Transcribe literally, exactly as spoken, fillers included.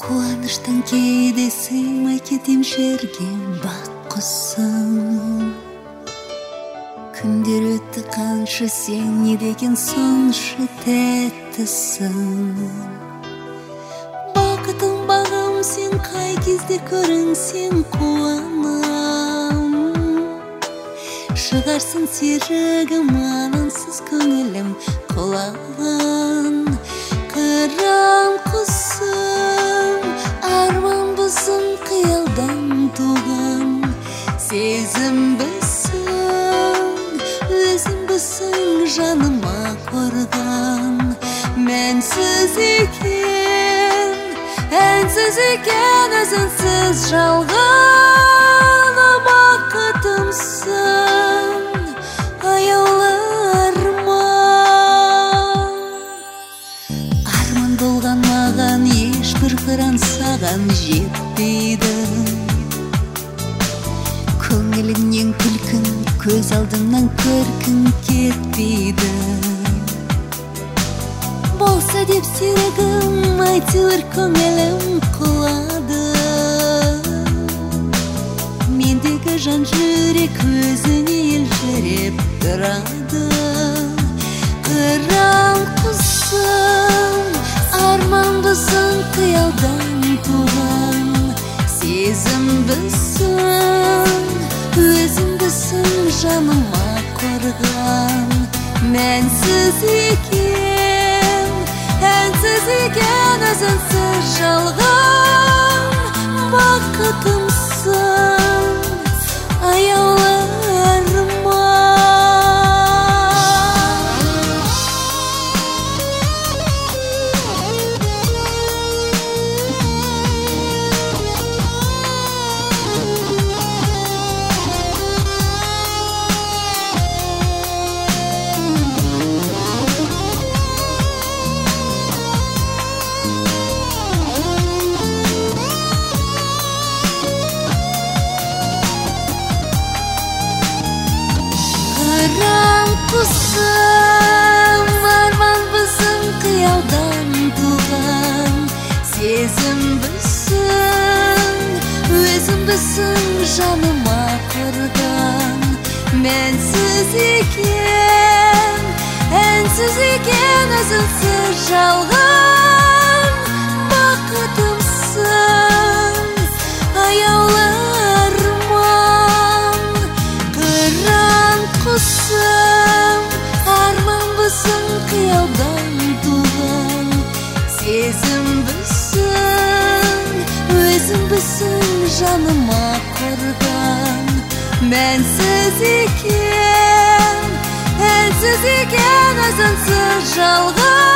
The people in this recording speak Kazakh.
Кубаныштан кээдесиме кетим жерге бак кусам. Күндөр өттү канша сен не деген сонша тәттісің. Бақытым бағым сен қай кезде көрінсең қуанам. Шығарсың серігім анансыз көңілім құлаған. Қыран құсым, арман бұзым қиялдан туған. Сезім бұсың, өзім бұсың жаныма қорған. Мәнсіз екен, әнсіз екен, өзінсіз жалған. Бақытымсың, аяулы арман. Арман болған маған ешбір қыран саған жетпейді. Көңіліңнен күлкін, көз алдымнан көркін кетпейді. Болса деп серігім, әйтеуір көңілім құлады. Мендегі жан жүрек өзіне елжіреп тұрады. Қыран құсым, арман бұзың қиялдан туған. Сезім бұсың, өзің бұсың жаныма қорған. Мәнсіз екен, әнсіз екен, өзінсіз жалған. Бақытымсың, аяулы Қыран құсым, арман бұсың қиялдан туған. Сезім бұсың, өзім бұсың жаныма қорған. Мәнсіз екен, әнсіз екен, өзінсіз жалған. Бақытымсың, аяулы арман. Қыран құсым, арман бұсың қиялдан туған. Сезім бұсың, өзің бұсың жаныма қорған. Мәнсіз екен, әнсіз екен, өзінсіз жалған.